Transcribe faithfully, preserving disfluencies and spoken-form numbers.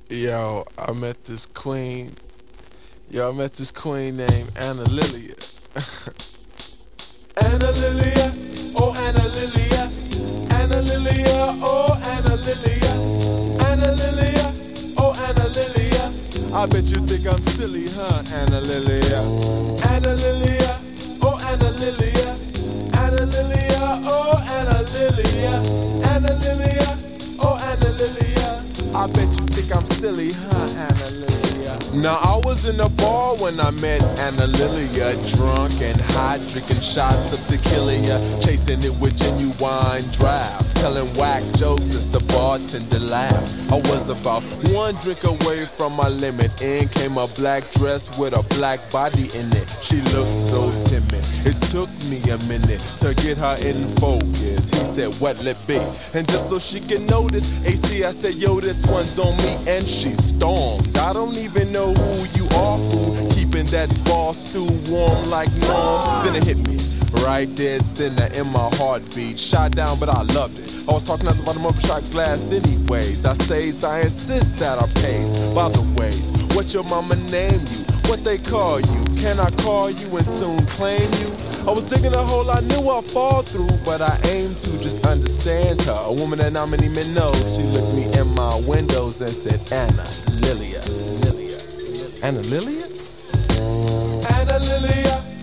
Yo, I met this queen. Yo, I met this queen named Anna Lilia. Anna Lilia, oh Anna Lilia. Anna Lilia, oh Anna Lilia. Anna Lilia, oh Anna Lilia. I bet you think I'm silly, huh, Anna Lilia? Anna Lilia, oh Anna Lilia. Anna Lilia, oh Anna Lilia. Anna Lilia, oh Anna Lilia. I bet you think I'm silly, huh, Anna Lilia? Now I was in a bar when I met Anna Lilia, drunk and hot, drinking shots of tequila, chasing it with genuine draft, telling whack jokes as the bartender laughed. I was about one drink away from my limit. In came a black dress with a black body in it. She looked so timid. It took me a minute to get her in focus. He said, "What let be?" And just so she can notice, A C, I said, "Yo, this one's on me," and she stormed. I don't even know who you are, fool, keeping that bar stew warm like Norm. Then it hit me, right there, center in my heartbeat. Shot down, but I loved it. I was talking at the bottom of a shot glass anyways. I say, I insist that I pays. By the ways, what your mama name you? What they call you? Can I call you and soon claim you? I was digging a hole I knew I'd fall through, but I aimed to just understand her. A woman that not many men know. She looked me in my windows and said, "Anna Lilia, Lilia, Anna Lilia, Anna Lilia."